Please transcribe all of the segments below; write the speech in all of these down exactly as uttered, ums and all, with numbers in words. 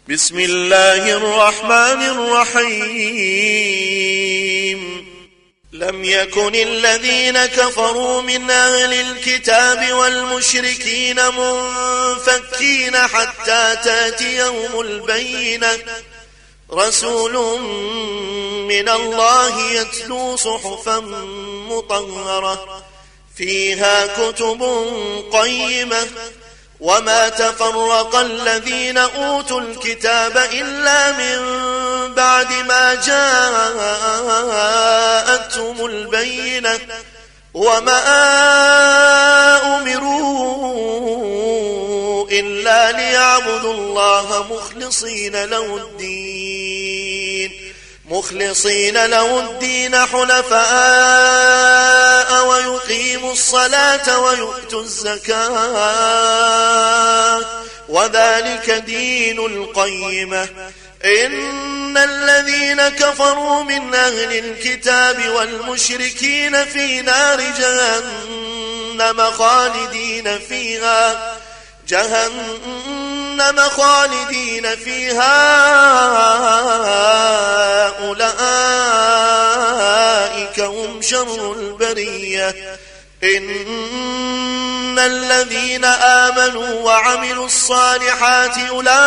بسم الله الرحمن الرحيم لم يكن الذين كفروا من أهل الكتاب والمشركين منفكين حتى تأتيهم البينة رسول من الله يتلو صحفا مطهرة فيها كتب قيمة وما تفرق الذين أوتوا الكتاب إلا من بعد ما جاءتهم البينة وما أمروا إلا ليعبدوا الله مخلصين له الدين مخلصين له الدين حنفاء ويقيموا الصلاة ويؤتوا الزكاة وذلك دين القيمة إن الذين كفروا من أهل الكتاب والمشركين في نار جهنم خالدين فيها جهنم خالدين فيها أولئك هم شر البرية إن الذين آمنوا وعملوا الصالحات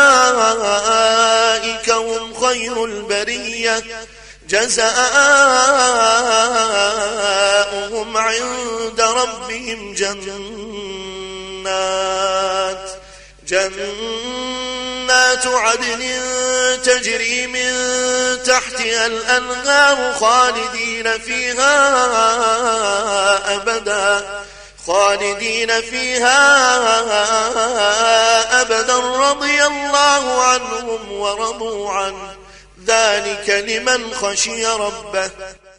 أولئك هم خير البرية جزاؤهم عند ربهم جنات جنات عدن تجري من تحتها الأنهار خالدين فيها أبدا خالدين فيها أبدا رضي الله عنهم ورضوا عنه ذلك لمن خشي ربه